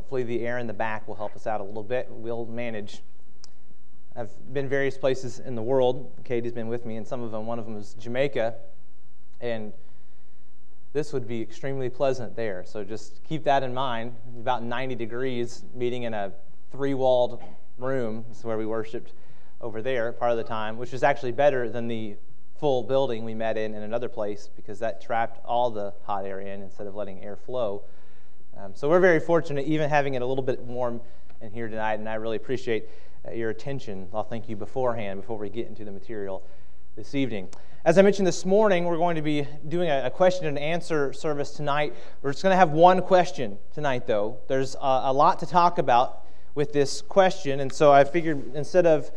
hopefully the air in the back will help us out a little bit. We'll manage. I've been various places in the world. Katie's been with me in some of them. One of them is Jamaica, and this would be extremely pleasant there. So just keep that in mind. About 90 degrees, meeting in a 3-walled room. This is where we worshiped over there part of the time, which is actually better than the full building we met in another place, because that trapped all the hot air in instead of letting air flow. So we're very fortunate, even having it a little bit warm in here tonight, and I really appreciate your attention. I'll thank you beforehand before we get into the material this evening. As I mentioned this morning, we're going to be doing a question and answer service tonight. We're just going to have one question tonight, though. There's a lot to talk about with this question, and so I figured instead of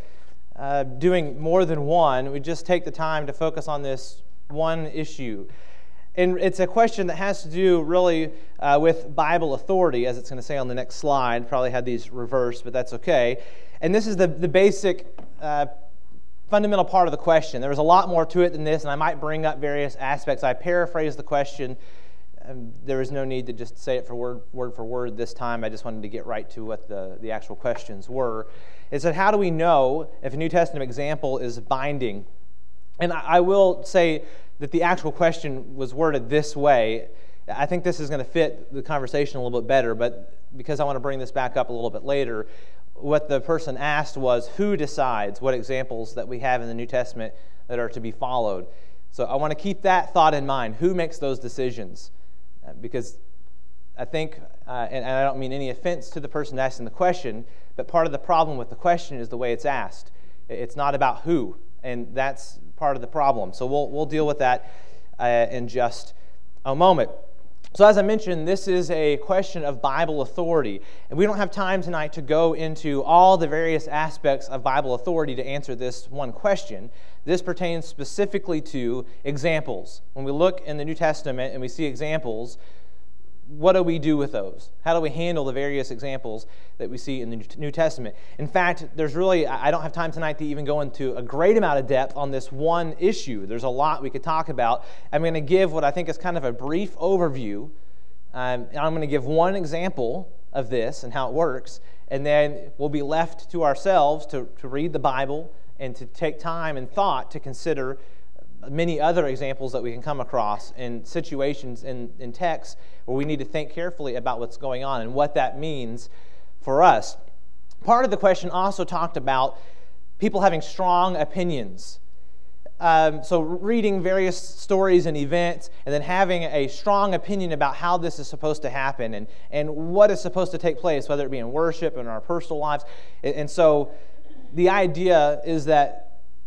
doing more than one, we just take the time to focus on this one issue. And it's a question that has to do really with Bible authority, as it's going to say on the next slide. Probably had these reversed, but that's okay. And this is the basic fundamental part of the question. There was a lot more to it than this, and I might bring up various aspects. I paraphrase the question. There is no need to just say it word for word this time. I just wanted to get right to what the actual questions were. It said, how do we know if a New Testament example is binding? And I will say that the actual question was worded this way. I think this is going to fit the conversation a little bit better, but because I want to bring this back up a little bit later, what the person asked was, who decides what examples that we have in the New Testament that are to be followed? So I want to keep that thought in mind. Who makes those decisions? Because I think, and I don't mean any offense to the person asking the question, but part of the problem with the question is the way it's asked. It's not about who, and that's part of the problem. So we'll deal with that in just a moment. So as I mentioned, this is a question of Bible authority, and we don't have time tonight to go into all the various aspects of Bible authority to answer this one question. This pertains specifically to examples. When we look in the New Testament and we see examples, what do we do with those? How do we handle the various examples that we see in the New Testament? In fact, I don't have time tonight to even go into a great amount of depth on this one issue. There's a lot we could talk about. I'm going to give what I think is kind of a brief overview. I'm going to give one example of this and how it works, and then we'll be left to ourselves to read the Bible and to take time and thought to consider many other examples that we can come across in situations in texts where we need to think carefully about what's going on and what that means for us. Part of the question also talked about people having strong opinions. So reading various stories and events and then having a strong opinion about how this is supposed to happen and what is supposed to take place, whether it be in worship and in our personal lives. And so the idea is that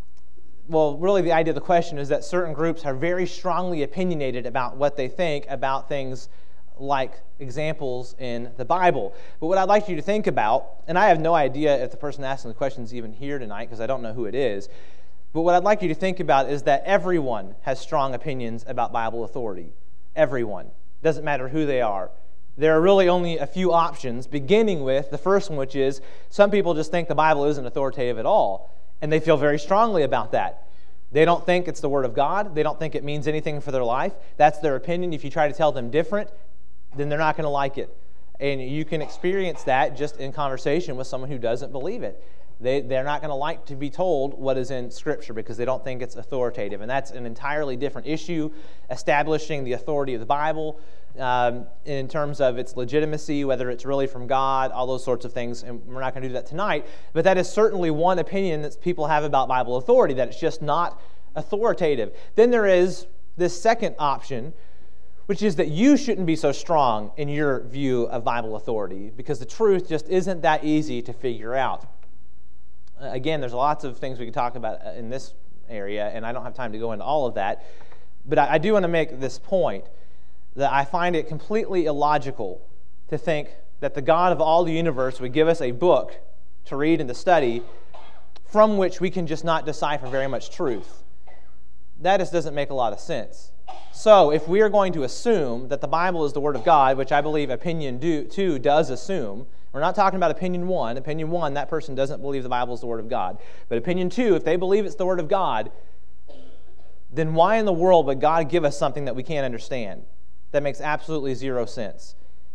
the idea of the question is that certain groups are very strongly opinionated about what they think about things like examples in the Bible. But what I'd like you to think about, and I have no idea if the person asking the question is even here tonight because I don't know who it is, but what I'd like you to think about is that everyone has strong opinions about Bible authority. Everyone. Doesn't matter who they are. There are really only a few options, beginning with the first one, which is some people just think the Bible isn't authoritative at all. And they feel very strongly about that. They don't think it's the Word of God. They don't think it means anything for their life. That's their opinion. If you try to tell them different, then they're not going to like it. And you can experience that just in conversation with someone who doesn't believe it. They're not going to like to be told what is in Scripture because they don't think it's authoritative. And that's an entirely different issue, establishing the authority of the Bible in terms of its legitimacy, whether it's really from God, all those sorts of things. And we're not going to do that tonight. But that is certainly one opinion that people have about Bible authority, that it's just not authoritative. Then there is this second option, which is that you shouldn't be so strong in your view of Bible authority because the truth just isn't that easy to figure out. Again, there's lots of things we could talk about in this area, and I don't have time to go into all of that. But I do want to make this point, that I find it completely illogical to think that the God of all the universe would give us a book to read and to study from which we can just not decipher very much truth. That just doesn't make a lot of sense. So if we are going to assume that the Bible is the Word of God, which I believe opinion 2 does assume, we're not talking about opinion 1. Opinion 1, that person doesn't believe the Bible is the Word of God. But opinion 2, if they believe it's the Word of God, then why in the world would God give us something that we can't understand? That makes absolutely zero sense.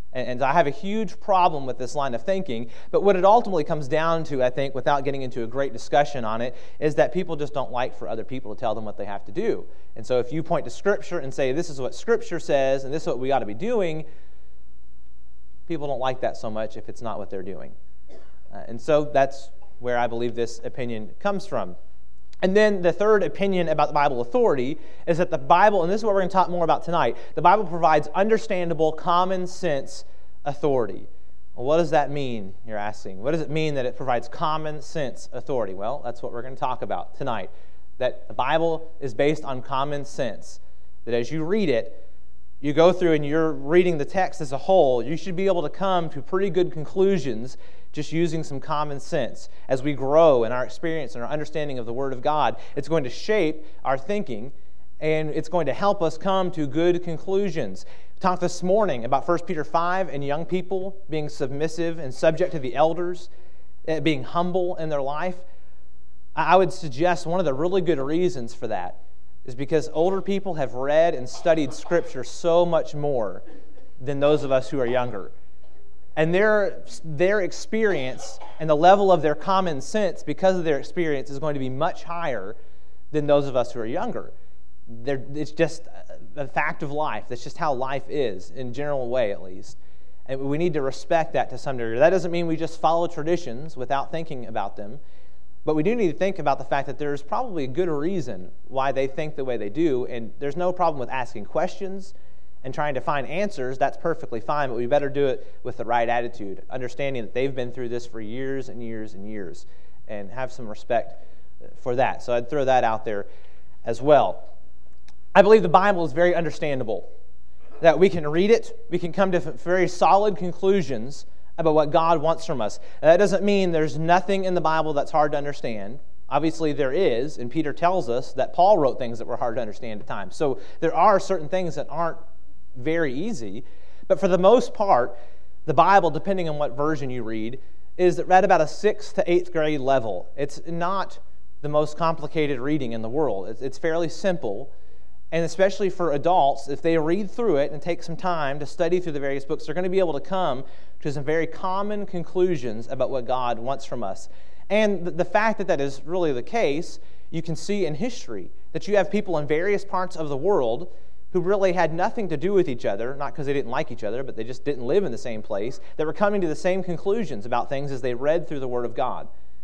And I have a huge problem with this line of thinking. But what it ultimately comes down to, I think, without getting into a great discussion on it, is that people just don't like for other people to tell them what they have to do. And so if you point to Scripture and say, this is what Scripture says, and this is what we ought to be doing, people don't like that so much if it's not what they're doing. And so that's where I believe this opinion comes from. And then the third opinion about the Bible authority is that the Bible, and this is what we're going to talk more about tonight, the Bible provides understandable, common sense authority. Well, what does that mean, you're asking? What does it mean that it provides common sense authority? Well, that's what we're going to talk about tonight. That the Bible is based on common sense. That as you read it, you go through and you're reading the text as a whole, you should be able to come to pretty good conclusions just using some common sense. As we grow in our experience and our understanding of the Word of God, it's going to shape our thinking, and it's going to help us come to good conclusions. We talked this morning about 1 Peter 5 and young people being submissive and subject to the elders, being humble in their life. I would suggest one of the really good reasons for that is because older people have read and studied Scripture so much more than those of us who are younger. And their experience and the level of their common sense, because of their experience, is going to be much higher than those of us who are younger. It's just a fact of life. That's just how life is, in a general way at least. And we need to respect that to some degree. That doesn't mean we just follow traditions without thinking about them. But we do need to think about the fact that there's probably a good reason why they think the way they do. And there's no problem with asking questions and trying to find answers. That's perfectly fine, but we better do it with the right attitude, understanding that they've been through this for years and years and years, and have some respect for that. So I'd throw that out there as well. I believe the Bible is very understandable, that we can read it, we can come to very solid conclusions about what God wants from us. That doesn't mean there's nothing in the Bible that's hard to understand. Obviously there is, and Peter tells us that Paul wrote things that were hard to understand at times. So there are certain things that aren't very easy, but for the most part, the Bible, depending on what version you read, is at about a 6th to 8th grade level. It's not the most complicated reading in the world. It's fairly simple, and especially for adults, if they read through it and take some time to study through the various books, they're going to be able to come to some very common conclusions about what God wants from us. And the fact that that is really the case, you can see in history, that you have people in various parts of the world who really had nothing to do with each other, not because they didn't like each other, but they just didn't live in the same place, that were coming to the same conclusions about things as they read through the Word of God.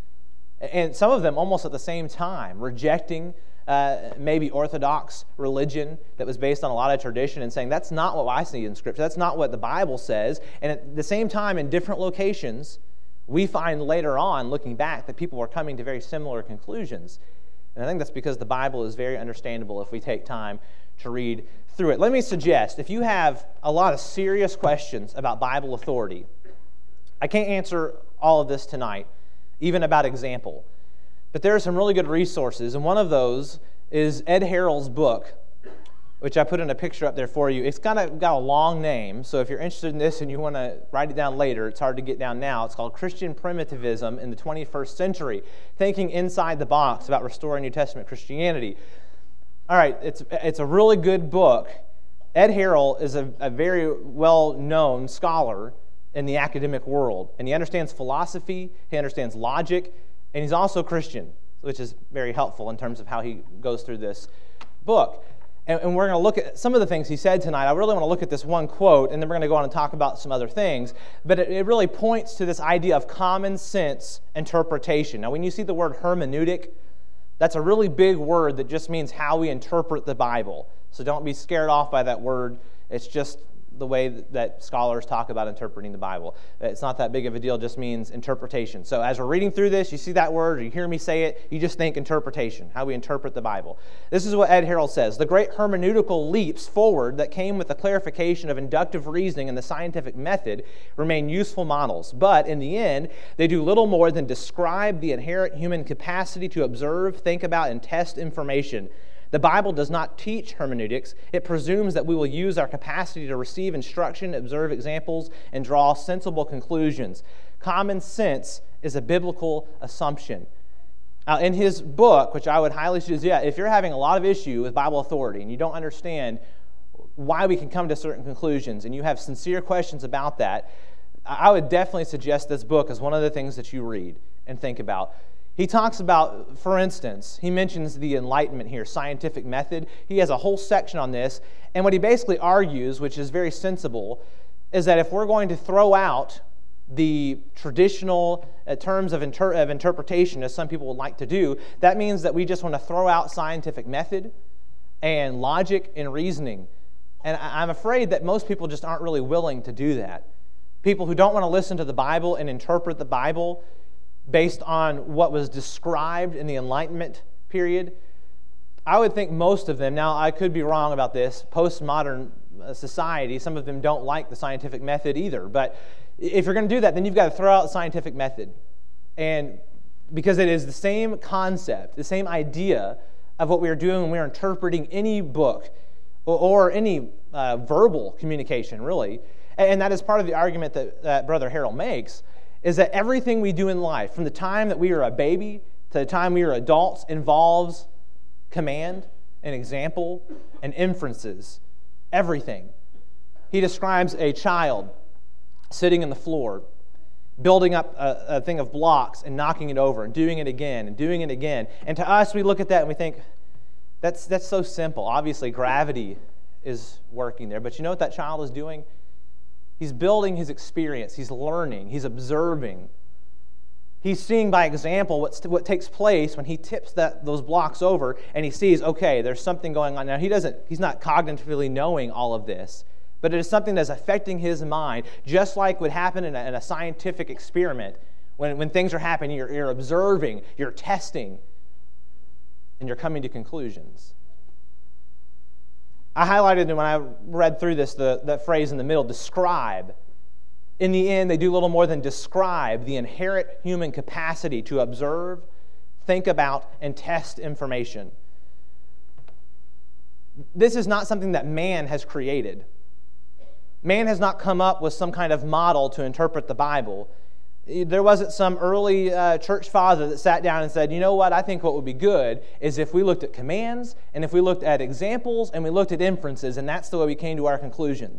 And some of them almost at the same time, rejecting maybe Orthodox religion that was based on a lot of tradition and saying, that's not what I see in Scripture, that's not what the Bible says. And at the same time, in different locations, we find later on, looking back, that people were coming to very similar conclusions. And I think that's because the Bible is very understandable if we take time to read through it. Let me suggest, if you have a lot of serious questions about Bible authority, I can't answer all of this tonight, even about example, but there are some really good resources, and one of those is Ed Harrell's book, which I put in a picture up there for you. It's got a long name, so if you're interested in this and you want to write it down later, it's hard to get down now. It's called Christian Primitivism in the 21st Century, Thinking Inside the Box About Restoring New Testament Christianity. All right, it's a really good book. Ed Harrell is a very well-known scholar in the academic world, and he understands philosophy, he understands logic, and he's also Christian, which is very helpful in terms of how he goes through this book. And we're going to look at some of the things he said tonight. I really want to look at this one quote, and then we're going to go on and talk about some other things. But it really points to this idea of common sense interpretation. Now, when you see the word hermeneutic, that's a really big word that just means how we interpret the Bible. So don't be scared off by that word. It's just the way that scholars talk about interpreting the Bible. It's not that big of a deal, it just means interpretation. So as we're reading through this, you see that word, or you hear me say it, you just think interpretation, how we interpret the Bible. This is what Ed Harrell says: the great hermeneutical leaps forward that came with the clarification of inductive reasoning and the scientific method remain useful models, but in the end, they do little more than describe the inherent human capacity to observe, think about, and test information. The Bible does not teach hermeneutics. It presumes that we will use our capacity to receive instruction, observe examples, and draw sensible conclusions. Common sense is a biblical assumption. Now, in his book, which I would highly suggest, if you're having a lot of issue with Bible authority and you don't understand why we can come to certain conclusions, and you have sincere questions about that, I would definitely suggest this book as one of the things that you read and think about. He talks about, for instance, he mentions the Enlightenment here, scientific method. He has a whole section on this, and what he basically argues, which is very sensible, is that if we're going to throw out the traditional terms of interpretation, as some people would like to do, that means that we just want to throw out scientific method and logic and reasoning. And I'm afraid that most people just aren't really willing to do that. People who don't want to listen to the Bible and interpret the Bible based on what was described in the Enlightenment period, I would think most of them, now I could be wrong about this, postmodern society, some of them don't like the scientific method either, but if you're going to do that, then you've got to throw out the scientific method. And because it is the same concept, the same idea of what we are doing when we are interpreting any book or any verbal communication, really. And that is part of the argument that Brother Harold makes, is that everything we do in life, from the time that we are a baby to the time we are adults, involves command and example and inferences. Everything. He describes a child sitting on the floor, building up a thing of blocks and knocking it over and doing it again and doing it again. And to us, we look at that and we think, that's so simple. Obviously, gravity is working there. But you know what that child is doing? He's building his experience. He's learning.'s observing. He's seeing by example what takes place when he tips those blocks over and he sees, okay, there's something going on. Now, he's not cognitively knowing all of this, but it is something that's affecting his mind, just like would happen in a scientific experiment. When things are happening, you're observing, you're testing, and you're coming to conclusions. I highlighted when I read through this that phrase in the middle, describe. In the end, they do little more than describe the inherent human capacity to observe, think about, and test information. This is not something that man has created. Man has not come up with some kind of model to interpret the Bible. There wasn't some early church father that sat down and said, you know what, I think what would be good is if we looked at commands, and if we looked at examples, and we looked at inferences, and that's the way we came to our conclusion.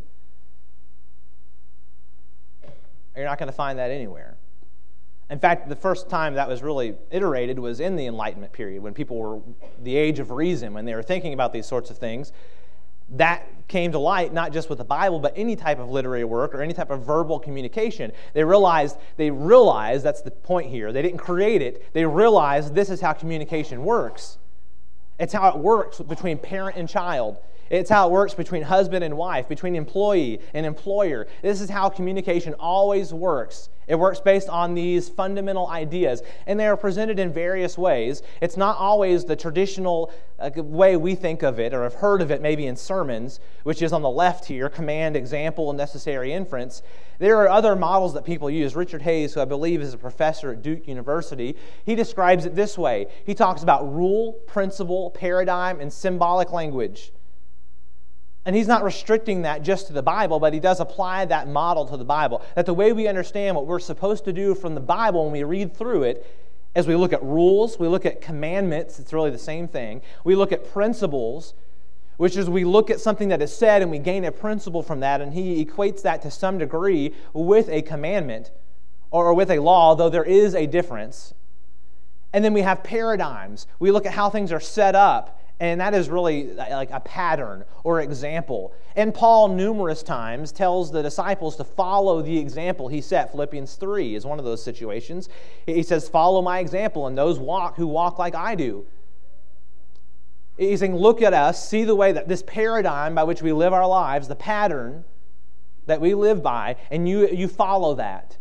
You're not going to find that anywhere. In fact, the first time that was really iterated was in the Enlightenment period, when people were the age of reason, when they were thinking about these sorts of things. That came to light not just with the Bible, but any type of literary work or any type of verbal communication. They realized, that's the point here. They didn't create it. They realized this is how communication works. It's how it works between parent and child. It's how it works between husband and wife, between employee and employer. This is how communication always works. It works based on these fundamental ideas, and they are presented in various ways. It's not always the traditional way we think of it or have heard of it maybe in sermons, which is on the left here, command, example, and necessary inference. There are other models that people use. Richard Hayes, who I believe is a professor at Duke University, he describes it this way. He talks about rule, principle, paradigm, and symbolic language. And he's not restricting that just to the Bible, but he does apply that model to the Bible. That the way we understand what we're supposed to do from the Bible when we read through it, as we look at rules, we look at commandments, it's really the same thing. We look at principles, which is we look at something that is said and we gain a principle from that, and he equates that to some degree with a commandment or with a law, though there is a difference. And then we have paradigms. We look at how things are set up, and that is really like a pattern or example. And Paul numerous times tells the disciples to follow the example he set. Philippians 3 is one of those situations. He says, follow my example, and those who walk like I do. He's saying, look at us, see the way that this paradigm by which we live our lives, the pattern that we live by, and you follow that.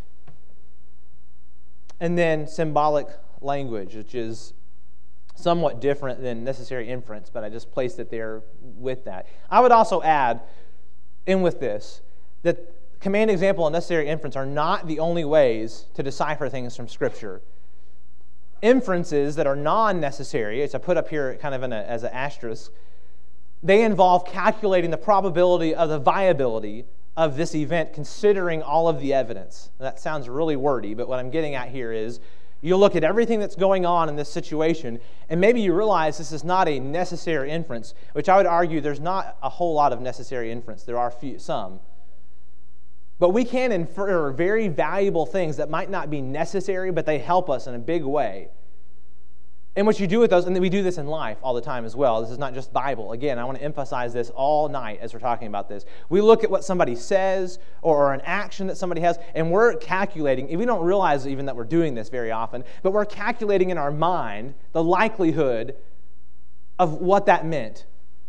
And then symbolic language, which is somewhat different than necessary inference, but I just placed it there with that. I would also add, in with this, that command, example, and necessary inference are not the only ways to decipher things from Scripture. Inferences that are non-necessary, as I put up here kind of as an asterisk, they involve calculating the probability of the viability of this event considering all of the evidence. That sounds really wordy, but what I'm getting at here is You'll look at everything that's going on in this situation, and maybe you realize this is not a necessary inference, which I would argue there's not a whole lot of necessary inference. There are some. But we can infer very valuable things that might not be necessary, but they help us in a big way. And what you do with those, and we do this in life all the time as well. This is not just Bible. Again, I want to emphasize this all night as we're talking about this. We look at what somebody says or an action that somebody has, and we're calculating. We don't realize even that we're doing this very often, but we're calculating in our mind the likelihood of what that meant.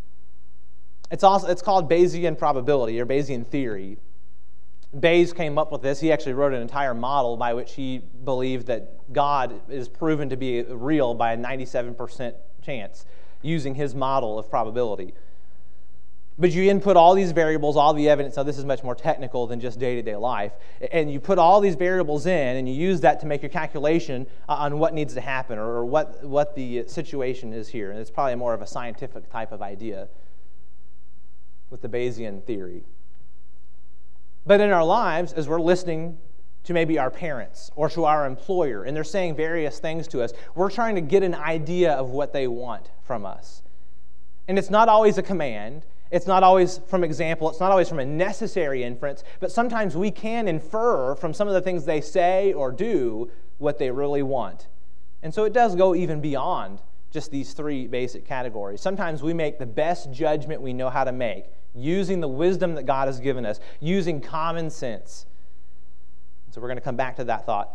It's called Bayesian probability or Bayesian theory. Bayes came up with this. He actually wrote an entire model by which he believed that God is proven to be real by a 97% chance using his model of probability. But you input all these variables, all the evidence. Now, this is much more technical than just day-to-day life. And you put all these variables in, and you use that to make your calculation on what needs to happen or what the situation is here. And it's probably more of a scientific type of idea with the Bayesian theory. But in our lives, as we're listening to maybe our parents or to our employer, and they're saying various things to us, we're trying to get an idea of what they want from us. And it's not always a command. It's not always from example. It's not always from a necessary inference. But sometimes we can infer from some of the things they say or do what they really want. And so it does go even beyond just these three basic categories. Sometimes we make the best judgment we know how to make, using the wisdom that God has given us, using common sense. So we're going to come back to that thought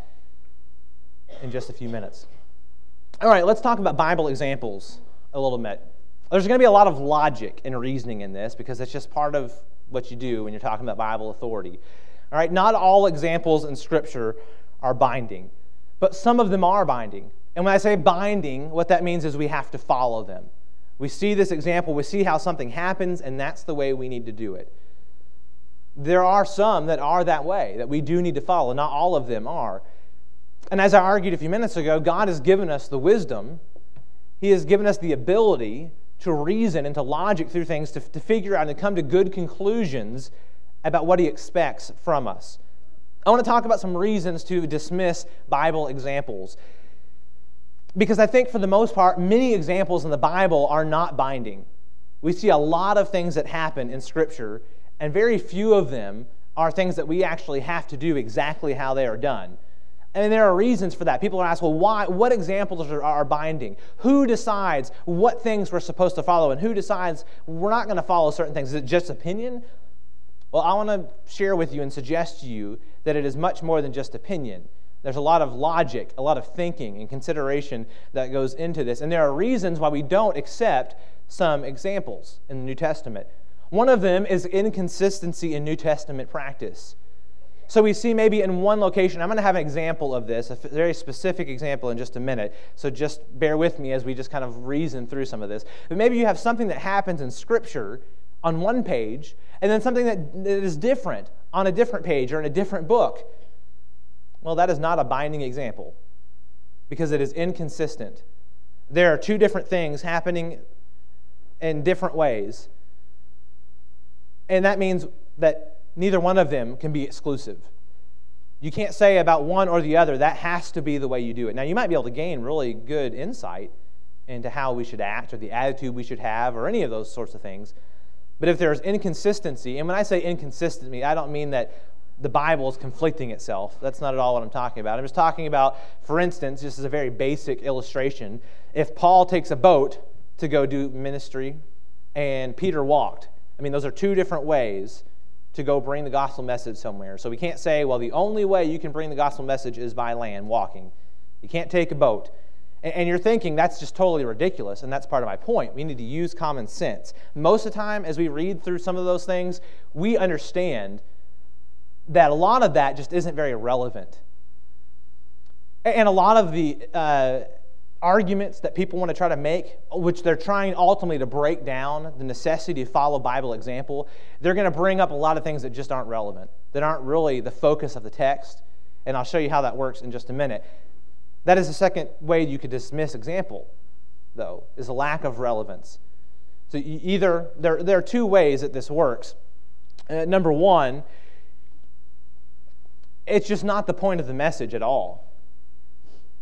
in just a few minutes. All right, let's talk about Bible examples a little bit. There's going to be a lot of logic and reasoning in this because it's just part of what you do when you're talking about Bible authority. All right, not all examples in Scripture are binding, but some of them are binding. And when I say binding, what that means is we have to follow them. We see this example, we see how something happens, and that's the way we need to do it. There are some that are that way, that we do need to follow. Not all of them are. And as I argued a few minutes ago, God has given us the wisdom. He has given us the ability to reason and to logic through things, to figure out and come to good conclusions about what He expects from us. I want to talk about some reasons to dismiss Bible examples. Because I think for the most part, many examples in the Bible are not binding. We see a lot of things that happen in Scripture, and very few of them are things that we actually have to do exactly how they are done. And there are reasons for that. People are asked, well, why? What examples are binding? Who decides what things we're supposed to follow, and who decides we're not going to follow certain things? Is it just opinion? Well, I want to share with you and suggest to you that it is much more than just opinion. There's a lot of logic, a lot of thinking and consideration that goes into this. And there are reasons why we don't accept some examples in the New Testament. One of them is inconsistency in New Testament practice. So we see maybe in one location, I'm going to have an example of this, a very specific example in just a minute. So just bear with me as we just kind of reason through some of this. But maybe you have something that happens in Scripture on one page, and then something that is different on a different page or in a different book. Well, that is not a binding example because it is inconsistent. There are two different things happening in different ways, and that means that neither one of them can be exclusive. You can't say about one or the other, that has to be the way you do it. Now, you might be able to gain really good insight into how we should act or the attitude we should have or any of those sorts of things, but if there's inconsistency, and when I say inconsistency, I don't mean that the Bible is conflicting itself. That's not at all what I'm talking about. I'm just talking about, for instance, just as a very basic illustration, if Paul takes a boat to go do ministry and Peter walked, I mean, those are two different ways to go bring the gospel message somewhere. So we can't say, well, the only way you can bring the gospel message is by land, walking. You can't take a boat. And you're thinking that's just totally ridiculous, and that's part of my point. We need to use common sense. Most of the time, as we read through some of those things, we understand that a lot of that just isn't very relevant. And a lot of the arguments that people want to try to make, which they're trying ultimately to break down the necessity to follow Bible example, they're going to bring up a lot of things that just aren't relevant, that aren't really the focus of the text. And I'll show you how that works in just a minute. That is the second way you could dismiss example, though, is a lack of relevance. So either there are two ways that this works. Number one, it's just not the point of the message at all.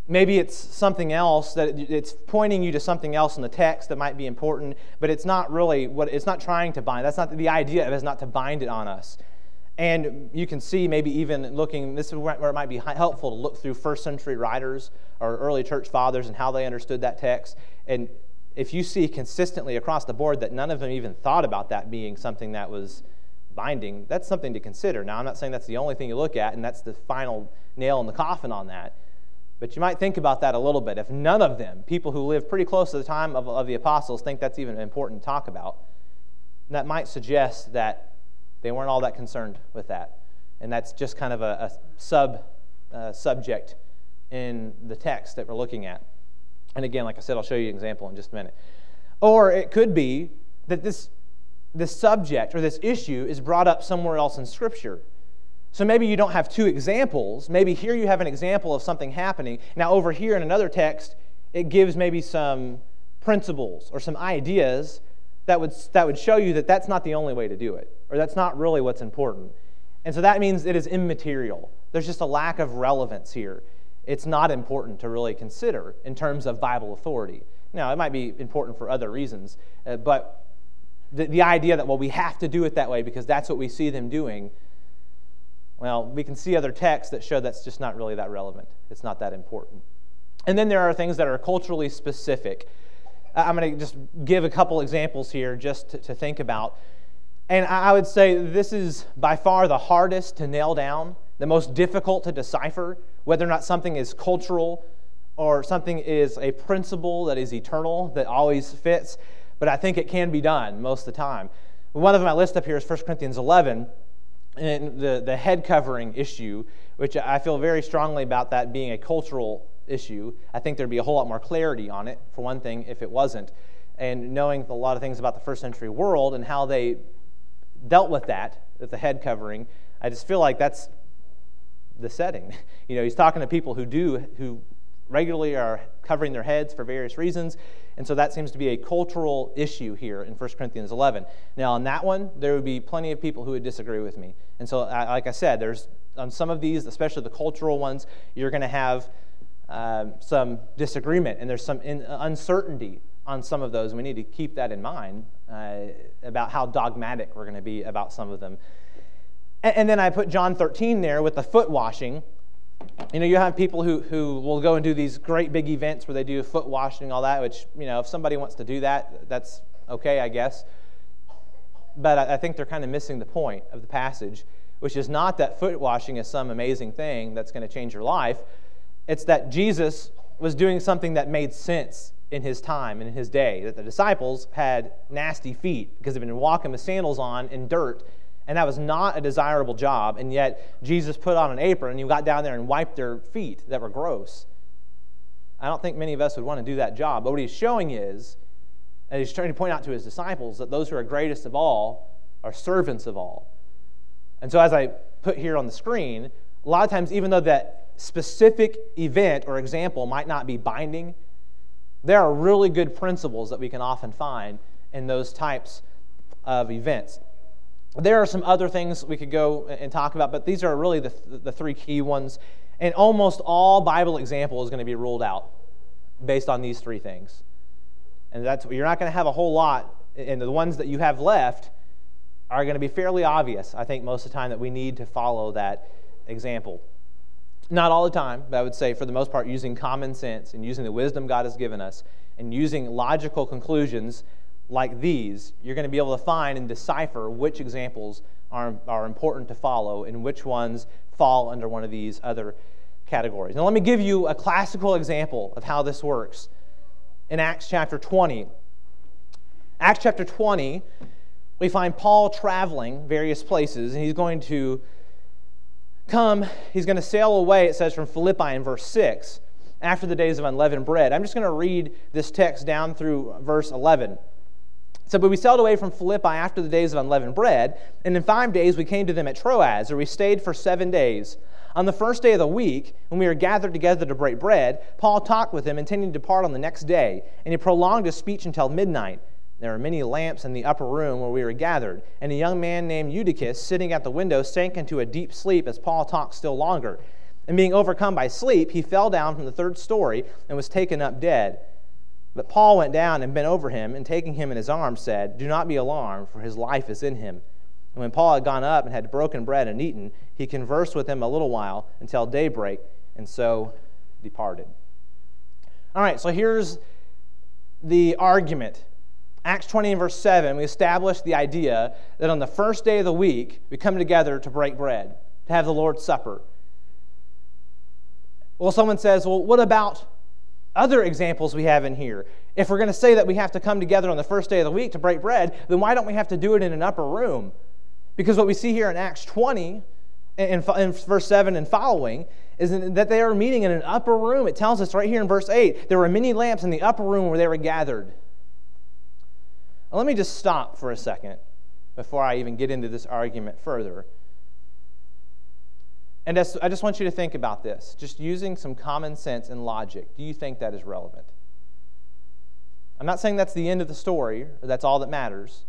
maybe it's something else, that it's pointing you to something else in the text that might be important, but it's not really it's not trying to bind. That's not the idea of it, is not to bind it on us. And you can see maybe even looking, this is where it might be helpful to look through first century writers or early church fathers and how they understood that text. And if you see consistently across the board that none of them even thought about that being something that was binding, that's something to consider. Now, I'm not saying that's the only thing you look at and that's the final nail in the coffin on that. But you might think about that a little bit. If none of them, people who lived pretty close to the time of the apostles, think that's even important to talk about, that might suggest that they weren't all that concerned with that. And that's just kind of a subject in the text that we're looking at. And again, like I said, I'll show you an example in just a minute. Or it could be that this subject or this issue is brought up somewhere else in Scripture. So maybe you don't have two examples. Maybe here you have an example of something happening. Now over here in another text, it gives maybe some principles or some ideas that would show you that that's not the only way to do it, or that's not really what's important. And so that means it is immaterial. There's just a lack of relevance here. It's not important to really consider in terms of Bible authority. Now, it might be important for other reasons, but the idea that, well, we have to do it that way because that's what we see them doing, well, we can see other texts that show that's just not really that relevant. It's not that important. And then there are things that are culturally specific. I'm going to just give a couple examples here just to think about. And I would say this is by far the hardest to nail down, the most difficult to decipher, whether or not something is cultural or something is a principle that is eternal, that always fits. But I think it can be done most of the time. One of them I list up here is 1 Corinthians 11, and the head covering issue, which I feel very strongly about that being a cultural issue. I think there'd be a whole lot more clarity on it, for one thing, if it wasn't. And knowing a lot of things about the first century world and how they dealt with that, with the head covering, I just feel like that's the setting. You know, he's talking to people who regularly are covering their heads for various reasons, and so that seems to be a cultural issue here in 1 Corinthians 11. Now, on that one, there would be plenty of people who would disagree with me. And so, like I said, there's on some of these, especially the cultural ones, you're going to have some disagreement, and there's some uncertainty on some of those. We need to keep that in mind about how dogmatic we're going to be about some of them. And then I put John 13 there with the foot washing. You know, you have people who will go and do these great big events where they do foot washing and all that, which, you know, if somebody wants to do that, that's okay, I guess. But I think they're kind of missing the point of the passage, which is not that foot washing is some amazing thing that's going to change your life. It's that Jesus was doing something that made sense in his time and in his day, that the disciples had nasty feet because they've been walking with sandals on in dirt, and that was not a desirable job, and yet Jesus put on an apron and you got down there and wiped their feet that were gross. I don't think many of us would want to do that job, but what he's showing is, and he's trying to point out to his disciples, that those who are greatest of all are servants of all. And so as I put here on the screen, a lot of times, even though that specific event or example might not be binding, there are really good principles that we can often find in those types of events. There are some other things we could go and talk about, but these are really the three key ones. And almost all Bible example is going to be ruled out based on these three things. And you're not going to have a whole lot, and the ones that you have left are going to be fairly obvious, I think, most of the time, that we need to follow that example. Not all the time, but I would say for the most part, using common sense and using the wisdom God has given us and using logical conclusions like these, you're going to be able to find and decipher which examples are important to follow and which ones fall under one of these other categories. Now let me give you a classical example of how this works in Acts chapter 20. Acts chapter 20, we find Paul traveling various places, and he's going to sail away, it says, from Philippi in verse 6, after the days of unleavened bread. I'm just going to read this text down through verse 11. So, but we sailed away from Philippi after the days of unleavened bread, and in 5 days we came to them at Troas, where we stayed for 7 days. On the first day of the week, when we were gathered together to break bread, Paul talked with them, intending to depart on the next day, and he prolonged his speech until midnight. There were many lamps in the upper room where we were gathered, and a young man named Eutychus, sitting at the window, sank into a deep sleep as Paul talked still longer. And being overcome by sleep, he fell down from the third story and was taken up dead. But Paul went down and bent over him, and taking him in his arms said, "Do not be alarmed, for his life is in him." And when Paul had gone up and had broken bread and eaten, he conversed with him a little while until daybreak, and so departed. All right, so here's the argument. Acts 20 and verse 7, we established the idea that on the first day of the week, we come together to break bread, to have the Lord's Supper. Well, someone says, well, what about other examples we have in here? If we're going to say that we have to come together on the first day of the week to break bread, then why don't we have to do it in an upper room? Because what we see here in Acts 20, in verse 7 and following, is that they are meeting in an upper room. It tells us right here in verse 8, there were many lamps in the upper room where they were gathered. Now, let me just stop for a second before I even get into this argument further. And I just want you to think about this, just using some common sense and logic. Do you think that is relevant? I'm not saying that's the end of the story, or that's all that matters.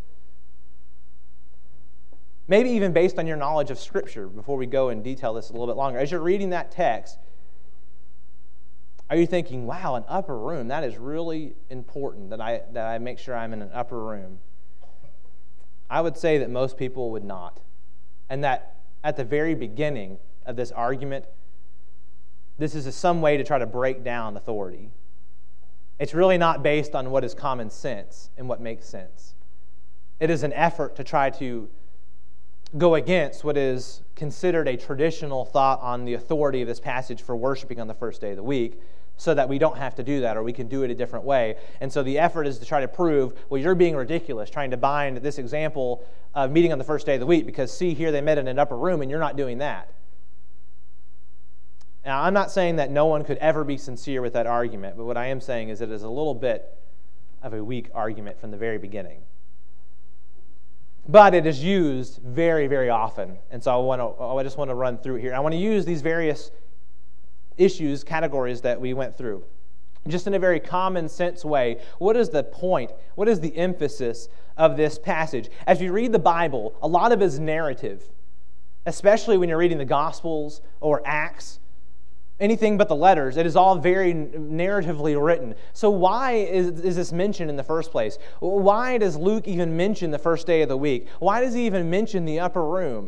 Maybe even based on your knowledge of Scripture, before we go and detail this a little bit longer. As you're reading that text, are you thinking, wow, an upper room, that is really important, that I make sure I'm in an upper room? I would say that most people would not. And that at the very beginning of this argument, this is some way to try to break down authority. It's really not based on what is common sense and what makes sense. It is an effort to try to go against what is considered a traditional thought on the authority of this passage for worshiping on the first day of the week, so that we don't have to do that, or we can do it a different way. And so the effort is to try to prove, well, you're being ridiculous, trying to bind this example of meeting on the first day of the week, because see, here they met in an upper room, and you're not doing that. Now, I'm not saying that no one could ever be sincere with that argument, but what I am saying is that it is a little bit of a weak argument from the very beginning. But it is used very, very often. And so I just want to run through it here. I want to use these various issues, categories that we went through, just in a very common sense way. What is the point? What is the emphasis of this passage? As you read the Bible, a lot of it is narrative, especially when you're reading the Gospels or Acts, anything but the letters. It is all very narratively written. So why is this mentioned in the first place? Why does Luke even mention the first day of the week? Why does he even mention the upper room?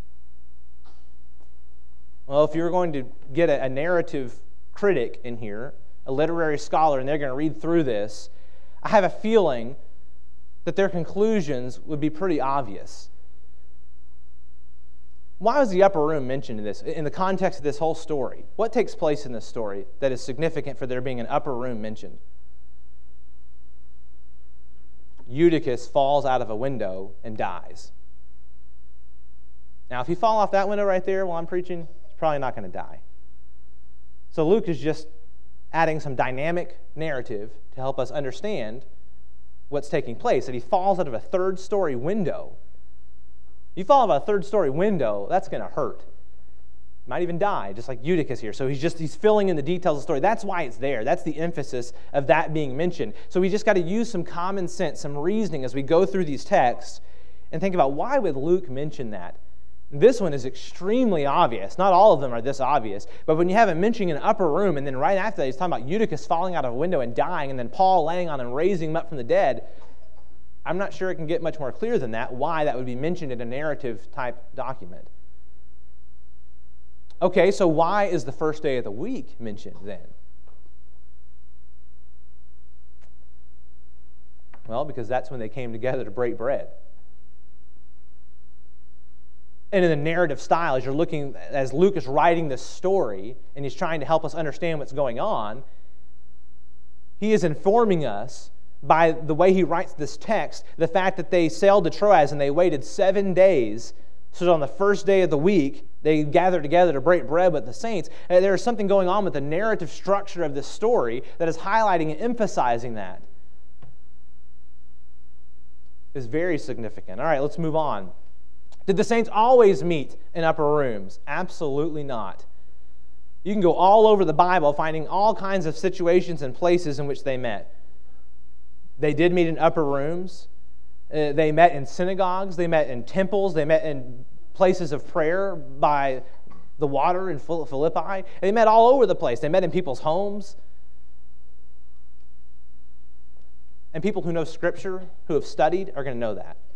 Well, if you're going to get a narrative critic in here, a literary scholar, and they're going to read through this, I have a feeling that their conclusions would be pretty obvious. Why was the upper room mentioned in this, in the context of this whole story? What takes place in this story that is significant for there being an upper room mentioned? Eutychus falls out of a window and dies. Now, if you fall off that window right there while I'm preaching, probably not going to die. So Luke is just adding some dynamic narrative to help us understand what's taking place, that he falls out of a third-story window. You fall out of a third-story window, that's going to hurt. Might even die, just like Eutychus here. So he's filling in the details of the story. That's why it's there. That's the emphasis of that being mentioned. So we just got to use some common sense, some reasoning as we go through these texts and think about, why would Luke mention that? This one is extremely obvious. Not all of them are this obvious. But when you have him mentioning an upper room, and then right after that he's talking about Eutychus falling out of a window and dying, and then Paul laying on him and raising him up from the dead, I'm not sure it can get much more clear than that, why that would be mentioned in a narrative-type document. Okay, so why is the first day of the week mentioned then? Well, because that's when they came together to break bread. And in the narrative style, as Luke is writing this story, and he's trying to help us understand what's going on, he is informing us by the way he writes this text, the fact that they sailed to Troas and they waited 7 days, so that on the first day of the week, they gathered together to break bread with the saints. There is something going on with the narrative structure of this story that is highlighting and emphasizing that. It's very significant. All right, let's move on. Did the saints always meet in upper rooms? Absolutely not. You can go all over the Bible finding all kinds of situations and places in which they met. They did meet in upper rooms. They met in synagogues. They met in temples. They met in places of prayer by the water in Philippi. And they met all over the place. They met in people's homes. And people who know Scripture, who have studied, are going to know that.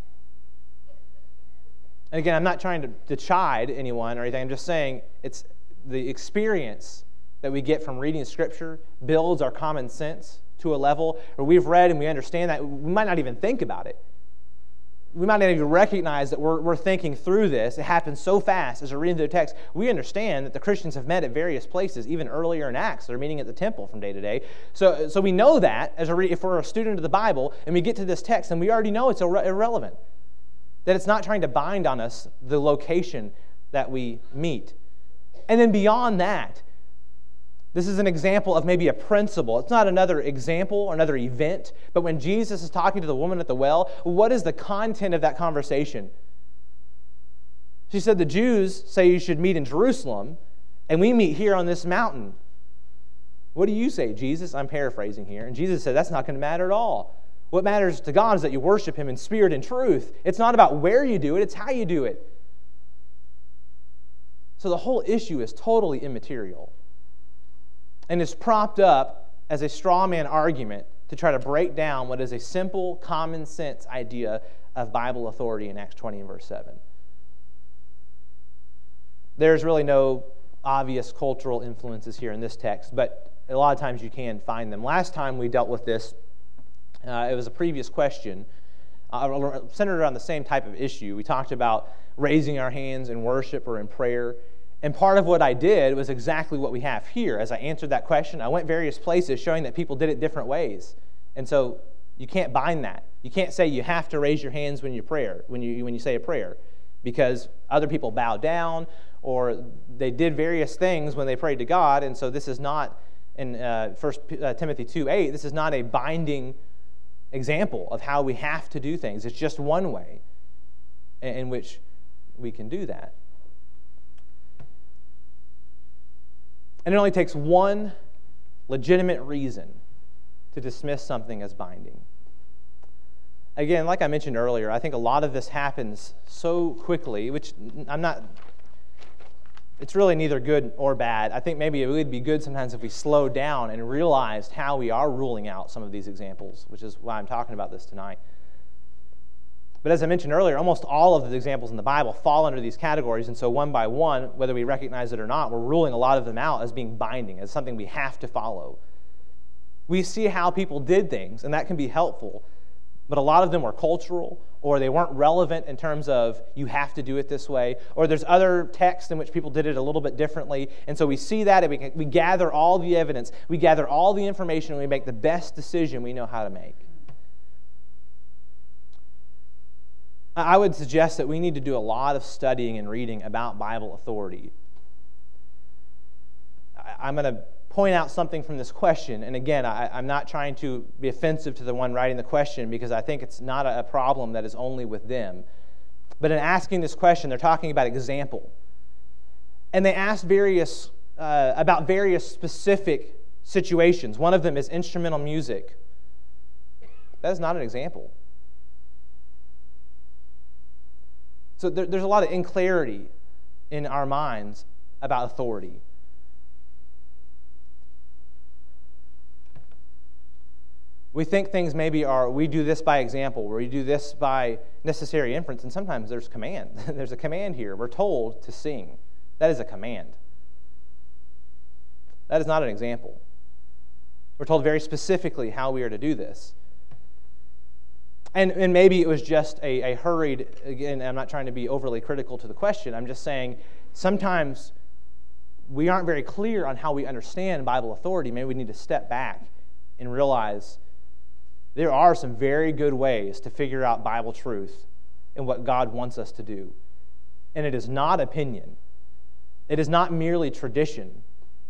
And again, I'm not trying to chide anyone or anything. I'm just saying it's the experience that we get from reading Scripture builds our common sense to a level where we've read and we understand that. We might not even think about it. We might not even recognize that we're thinking through this. It happens so fast as we're reading the text. We understand that the Christians have met at various places, even earlier in Acts. They're meeting at the temple from day to day. So we know that if we're a student of the Bible and we get to this text, and we already know it's irrelevant. That it's not trying to bind on us the location that we meet. And then beyond that, this is an example of maybe a principle. It's not another example or another event, but when Jesus is talking to the woman at the well, what is the content of that conversation? She said the Jews say you should meet in Jerusalem, and we meet here on this mountain. What do you say, Jesus? I'm paraphrasing here. And Jesus said that's not going to matter at all. What matters to God is that you worship Him in spirit and truth. It's not about where you do it, it's how you do it. So the whole issue is totally immaterial. And is propped up as a straw man argument to try to break down what is a simple, common sense idea of Bible authority in Acts 20 and verse 7. There's really no obvious cultural influences here in this text, but a lot of times you can find them. Last time we dealt with this, it was a previous question centered around the same type of issue. We talked about raising our hands in worship or in prayer. And part of what I did was exactly what we have here. As I answered that question, I went various places showing that people did it different ways. And so you can't bind that. You can't say you have to raise your hands when you say a prayer, because other people bow down or they did various things when they prayed to God. And so this is not, in 1 Timothy 2:8, this is not a binding example of how we have to do things. It's just one way in which we can do that. And it only takes one legitimate reason to dismiss something as binding. Again, like I mentioned earlier, I think a lot of this happens so quickly, which it's really neither good or bad. I think maybe it would be good sometimes if we slowed down and realized how we are ruling out some of these examples, which is why I'm talking about this tonight. But as I mentioned earlier, almost all of the examples in the Bible fall under these categories, and so one by one, whether we recognize it or not, we're ruling a lot of them out as being binding, as something we have to follow. We see how people did things, and that can be helpful, but a lot of them were cultural, or they weren't relevant in terms of you have to do it this way, or there's other texts in which people did it a little bit differently, and so we see that, and we gather all the evidence, we gather all the information, and we make the best decision we know how to make. I would suggest that we need to do a lot of studying and reading about Bible authority. I'm going to point out something from this question, and again, I'm not trying to be offensive to the one writing the question because I think it's not a problem that is only with them. But in asking this question, they're talking about example. And they asked about various specific situations. One of them is instrumental music. That is not an example. So there's a lot of inclarity in our minds about authority. We think things maybe are, we do this by example, or we do this by necessary inference, and sometimes there's command. There's a command here. We're told to sing. That is a command. That is not an example. We're told very specifically how we are to do this. And maybe it was just a hurried, again, I'm not trying to be overly critical to the question, I'm just saying sometimes we aren't very clear on how we understand Bible authority. Maybe we need to step back and realize there are some very good ways to figure out Bible truth and what God wants us to do. And it is not opinion. It is not merely tradition.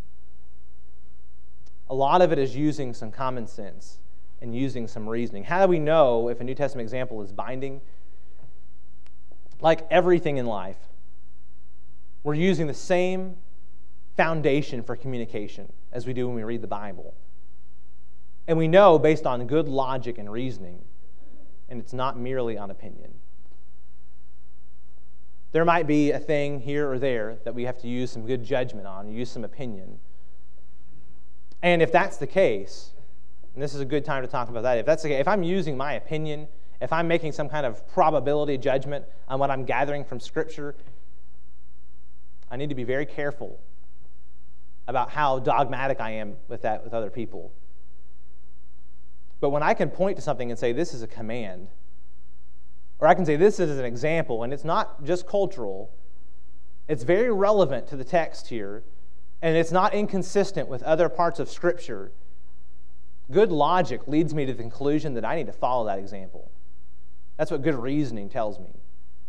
A lot of it is using some common sense and using some reasoning. How do we know if a New Testament example is binding? Like everything in life, we're using the same foundation for communication as we do when we read the Bible. And we know based on good logic and reasoning, and it's not merely on opinion. There might be a thing here or there that we have to use some good judgment on, use some opinion. And if that's the case, and this is a good time to talk about that, if that's the case, if I'm using my opinion, if I'm making some kind of probability judgment on what I'm gathering from Scripture, I need to be very careful about how dogmatic I am with that with other people. But when I can point to something and say, this is a command, or I can say this is an example, and it's not just cultural, it's very relevant to the text here, and it's not inconsistent with other parts of Scripture, good logic leads me to the conclusion that I need to follow that example. That's what good reasoning tells me.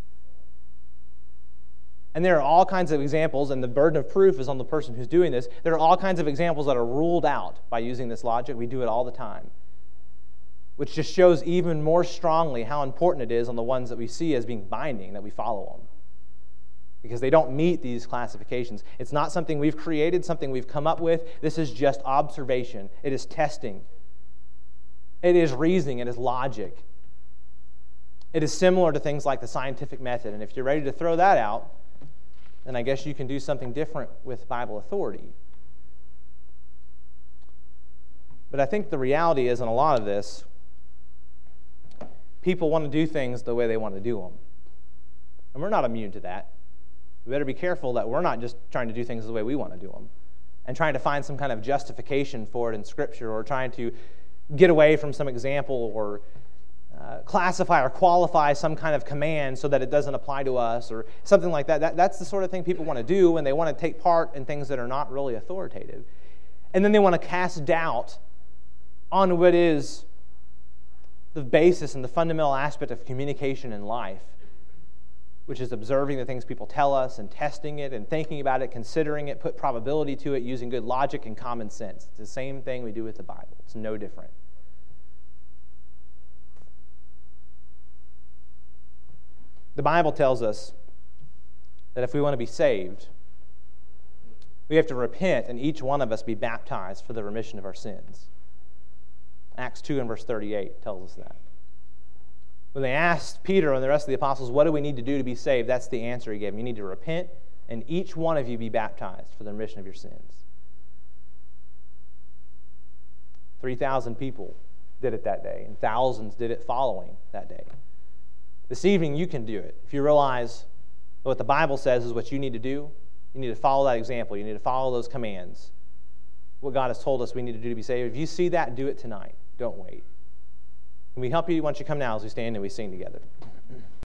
And there are all kinds of examples, and the burden of proof is on the person who's doing this. There are all kinds of examples that are ruled out by using this logic. We do it all the time, which just shows even more strongly how important it is on the ones that we see as being binding, that we follow them. Because they don't meet these classifications. It's not something we've created, something we've come up with. This is just observation. It is testing. It is reasoning. It is logic. It is similar to things like the scientific method. And if you're ready to throw that out, then I guess you can do something different with Bible authority. But I think the reality is, in a lot of this, people want to do things the way they want to do them. And we're not immune to that. We better be careful that we're not just trying to do things the way we want to do them and trying to find some kind of justification for it in Scripture, or trying to get away from some example, or classify or qualify some kind of command so that it doesn't apply to us, or something like that. That's the sort of thing people want to do when they want to take part in things that are not really authoritative. And then they want to cast doubt on what is the basis and the fundamental aspect of communication in life, which is observing the things people tell us and testing it and thinking about it, considering it, put probability to it, using good logic and common sense. It's the same thing we do with the Bible. It's no different. The Bible tells us that if we want to be saved, we have to repent and each one of us be baptized for the remission of our sins. Acts 2 and verse 38 tells us that. When they asked Peter and the rest of the apostles, what do we need to do to be saved? That's the answer he gave them. You need to repent and each one of you be baptized for the remission of your sins. 3,000 people did it that day, and thousands did it following that day. This evening, you can do it. If you realize what the Bible says is what you need to do, you need to follow that example. You need to follow those commands. What God has told us we need to do to be saved. If you see that, do it tonight. Don't wait. Can we help you? Why don't you come now as we stand and we sing together?